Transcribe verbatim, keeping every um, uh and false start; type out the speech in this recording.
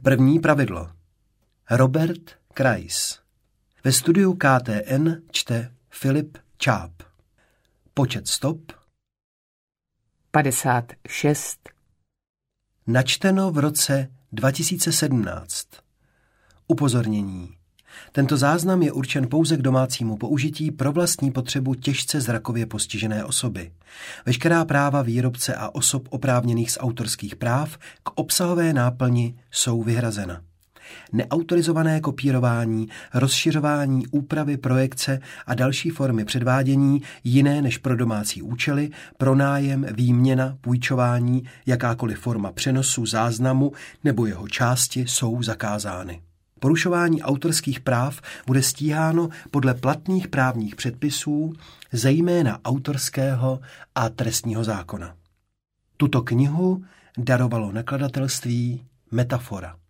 První pravidlo. Robert Kreis. Ve studiu K T N čte Filip Čáp. Počet stop padesát šest. Načteno v roce dva tisíce sedmnáct. Upozornění. Tento záznam je určen pouze k domácímu použití pro vlastní potřebu těžce zrakově postižené osoby. Veškerá práva výrobce a osob oprávněných z autorských práv k obsahové náplni jsou vyhrazena. Neautorizované kopírování, rozšiřování, úpravy, projekce a další formy předvádění jiné než pro domácí účely, pronájem, výměna, půjčování, jakákoliv forma přenosu, záznamu nebo jeho části jsou zakázány. Porušování autorských práv bude stíháno podle platných právních předpisů, zejména autorského a trestního zákona. Tuto knihu darovalo nakladatelství Metafora.